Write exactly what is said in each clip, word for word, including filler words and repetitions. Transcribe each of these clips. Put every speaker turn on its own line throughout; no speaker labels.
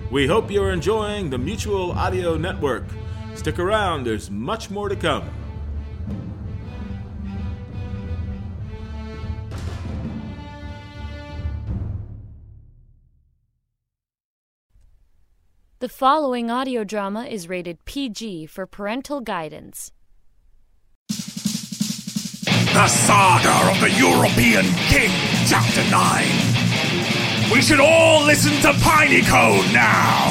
We hope you're enjoying the Mutual Audio Network. Stick around, there's much more to come.
The following audio drama is rated P G for parental guidance.
The Saga of the European King, Chapter nine. We should all listen to Pineycone now!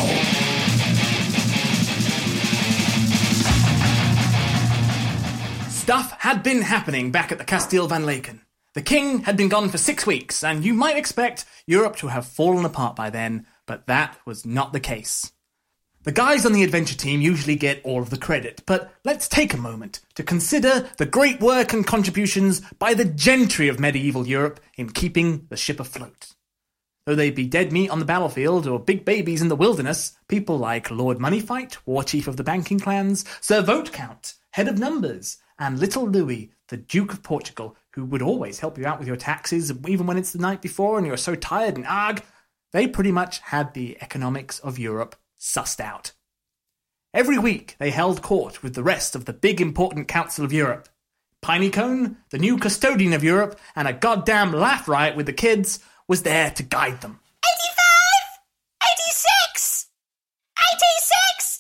Stuff had been happening back at the Castile Van Laken. The king had been gone for six weeks, and you might expect Europe to have fallen apart by then, but that was not the case. The guys on the adventure team usually get all of the credit, but let's take a moment to consider the great work and contributions by the gentry of medieval Europe in keeping the ship afloat. Though they be dead meat on the battlefield or big babies in the wilderness, people like Lord Moneyfight, war chief of the banking clans, Sir Vote Count, head of numbers, and Little Louis, the Duke of Portugal, who would always help you out with your taxes even when it's the night before and you're so tired and arg, they pretty much had the economics of Europe sussed out. Every week they held court with the rest of the big important Council of Europe. Pineycone, the new custodian of Europe, and a goddamn laugh riot with the kids was there to guide them.
eighty-five! eighty-six! eighty-six!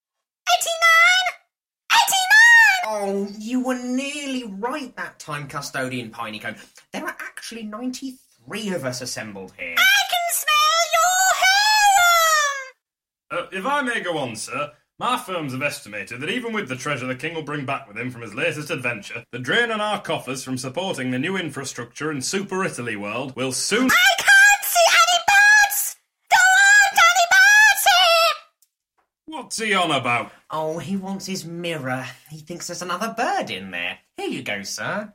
eighty-nine! eighty-nine!
Oh, you were nearly right that time, Custodian Pineycone. There are actually ninety-three of us assembled here.
I can smell your harem!
Uh, if I may go on, sir, my firms have estimated that even with the treasure the king will bring back with him from his latest adventure, the drain on our coffers from supporting the new infrastructure in Super Italy world will soon...
I can't see any birds! There aren't any birds here!
What's he on about?
Oh, he wants his mirror. He thinks there's another bird in there. Here you go, sir.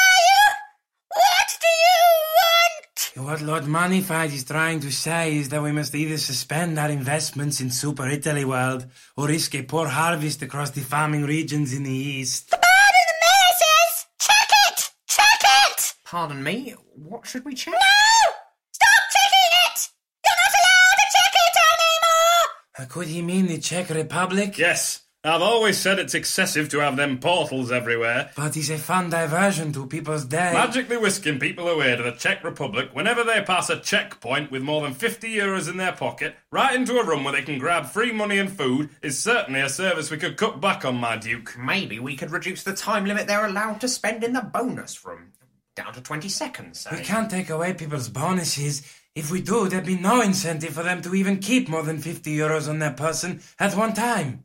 What do you want?
What Lord Moneyfight is trying to say is that we must either suspend our investments in Super Italy world or risk a poor harvest across the farming regions in the east.
The bird in the mirror says, check it! Check it!
Pardon me, what should we check?
No! Stop checking it! You're not allowed to check it anymore!
Uh, could he mean the Czech Republic?
Yes, I've always said it's excessive to have them portals everywhere.
But it's a fun diversion to people's day.
Magically whisking people away to the Czech Republic whenever they pass a checkpoint with more than fifty euros in their pocket, right into a room where they can grab free money and food, is certainly a service we could cut back on, my Duke.
Maybe we could reduce the time limit they're allowed to spend in the bonus room. Down to twenty seconds, say.
We can't take away people's bonuses. If we do, there'd be no incentive for them to even keep more than fifty euros on their person at one time.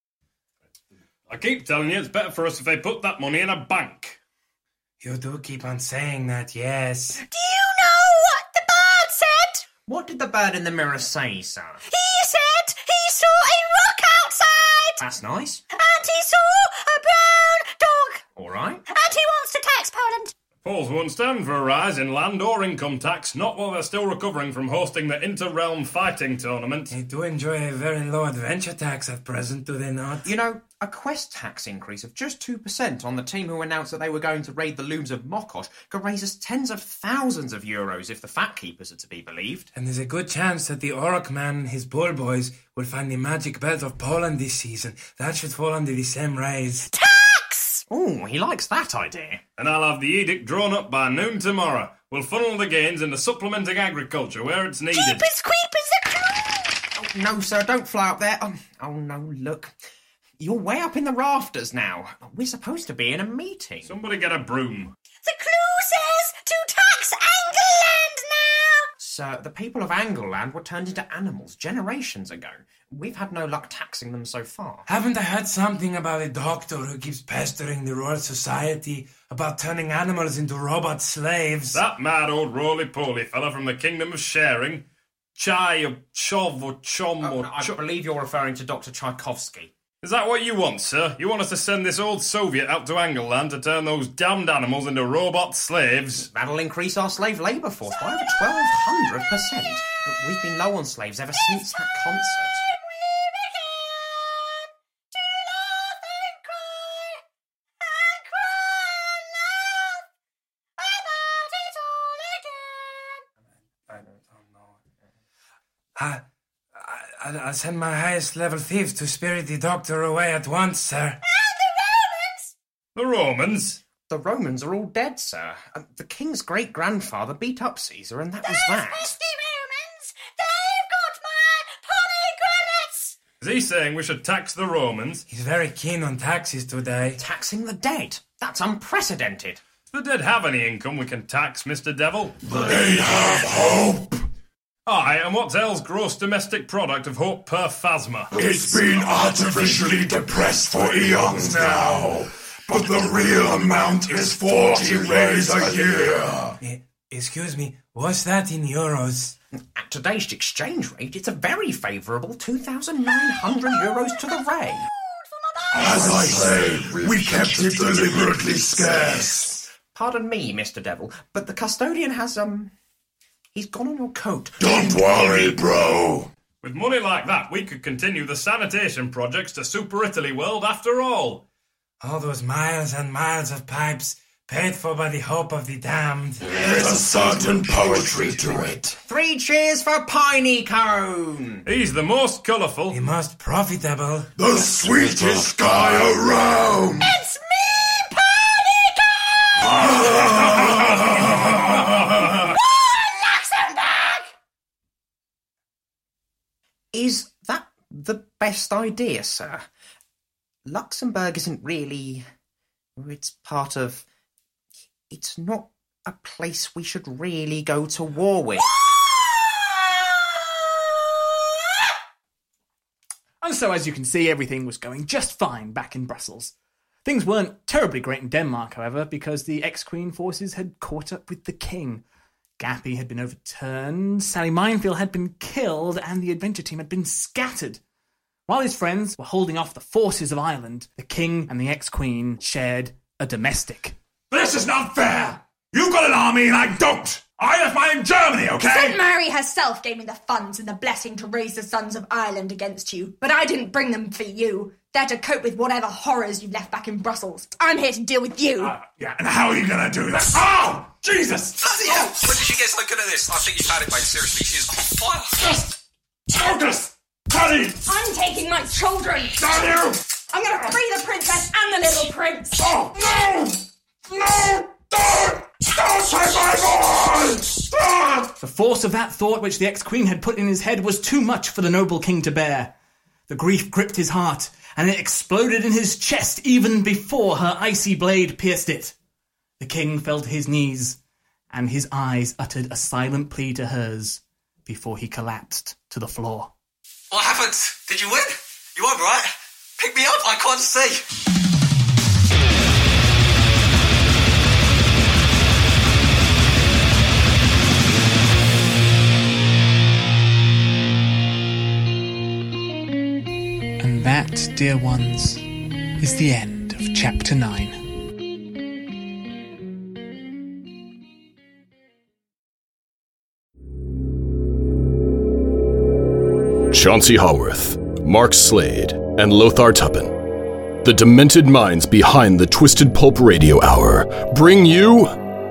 I keep telling you it's better for us if they put that money in a bank.
You do keep on saying that, yes.
Do you know what the bird said?
What did the bird in the mirror say, sir?
He said he saw a rook outside!
That's nice.
And he saw a brown dog!
All right.
And he wants to tax Poland!
Poles won't stand for a rise in land or income tax, not while they're still recovering from hosting the Inter-Realm Fighting Tournament.
They do enjoy a very low adventure tax at present, do they not?
You know, a quest tax increase of just two percent on the team who announced that they were going to raid the looms of Mokosh could raise us tens of thousands of euros if the Fat Keepers are to be believed.
And there's a good chance that the Orc Man and his bull boys will find the magic belt of Poland this season. That should fall under the same raise.
Tax!
Oh, he likes that idea.
And I'll have the edict drawn up by noon tomorrow. We'll funnel the gains into supplementing agriculture where it's needed.
Jeepers creepers are true!
Oh, no, sir, don't fly up there. Oh, oh, no, look. You're way up in the rafters now. We're supposed to be in a meeting.
Somebody get a broom.
The clue says to tax Angleland now!
Sir, the people of Angleland were turned into animals generations ago. We've had no luck taxing them so far.
Haven't I heard something about a doctor who keeps pestering the Royal Society about turning animals into robot slaves?
That mad old roly-poly fella from the Kingdom of Sharing. Chai or Chov or Chom
Oh,
or
no, I
Cho-
believe you're referring to Doctor Tchaikovsky.
Is that what you want, sir? You want us to send this old Soviet out to Angleland to turn those damned animals into robot slaves?
That'll increase our slave labour force by over twelve hundred percent. We've been low on slaves ever since that concert.
I, I'll, I'll send my highest level thieves to spirit the doctor away at once, sir.
The Romans?
The Romans are all dead, sir. Uh, the king's great-grandfather beat up Caesar, and that was that.
Misty Romans! They've got my pomegranates!
Is he saying we should tax the Romans?
He's very keen on taxes today.
Taxing the dead? That's unprecedented.
Do the dead have any income we can tax, Mister Devil?
They have hope.
Aye, and what's L's gross domestic product of hope per phasma?
It's been artificially depressed for eons now. But the real amount is forty rays a year.
Uh, excuse me, what's that in euros?
At today's exchange rate, it's a very favourable two thousand nine hundred euros to the ray.
As I say, we kept it deliberately scarce.
Pardon me, Mister Devil, but the custodian has, um... he's gone on your coat.
Don't worry, bro.
With money like that, we could continue the sanitation projects to Super Italy World after all.
All those miles and miles of pipes paid for by the hope of the damned.
There's a certain poetry to it.
Three cheers for Piney Cone!
He's the most colourful.
The most profitable.
The sweetest guy around.
It's me, Piney Cone! Luxembourg!
Is that the best idea, sir? Luxembourg isn't really... It's part of... It's not a place we should really go to war with.
And so, as you can see, everything was going just fine back in Brussels. Things weren't terribly great in Denmark, however, because the ex-Queen forces had caught up with the king. Gappy had been overturned, Sally Minefield had been killed, and the adventure team had been scattered. While his friends were holding off the forces of Ireland, the king and the ex-Queen shared a domestic.
This is not fair. You've got an army and I don't. I left mine in Germany, okay?
Saint Mary herself gave me the funds and the blessing to raise the sons of Ireland against you, but I didn't bring them for you. They're to cope with whatever horrors you've left back in Brussels. I'm here to deal with you.
Uh, yeah, and how are you going to do that? Oh, Jesus!
Oh, when did she get so good at this? I think you've had it, mate. Seriously, she's on fire.
Just focus! Honey!
I'm taking my children.
Not you!
I'm going to free the princess and the little prince.
Oh, no! No! Don't! Don't take my boy! Stop!
The force of that thought which the ex-Queen had put in his head was too much for the noble king to bear. The grief gripped his heart, and it exploded in his chest even before her icy blade pierced it. The king fell to his knees, and his eyes uttered a silent plea to hers before he collapsed to the floor.
What happened? Did you win? You won, right? Pick me up, I can't see.
And that, dear ones, is the end of chapter nine.
Chauncey Haworth, Mark Slade, and Lothar Tuppen, the demented minds behind the Twisted Pulp Radio Hour, bring you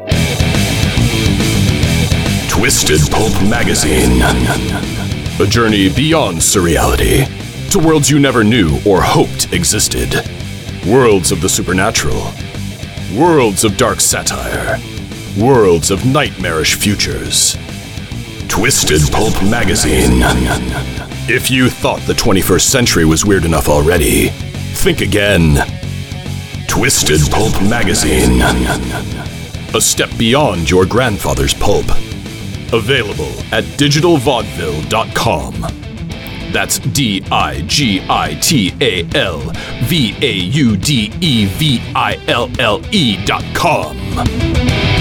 Twisted Pulp Magazine, a journey beyond surreality to worlds you never knew or hoped existed. Worlds of the supernatural. Worlds of dark satire. Worlds of nightmarish futures. Twisted Pulp Magazine. If you thought the twenty-first century was weird enough already, think again. Twisted Pulp Magazine. A step beyond your grandfather's pulp. Available at digital vaudeville dot com. That's D I G I T A L V A U D E V I L L E dot com.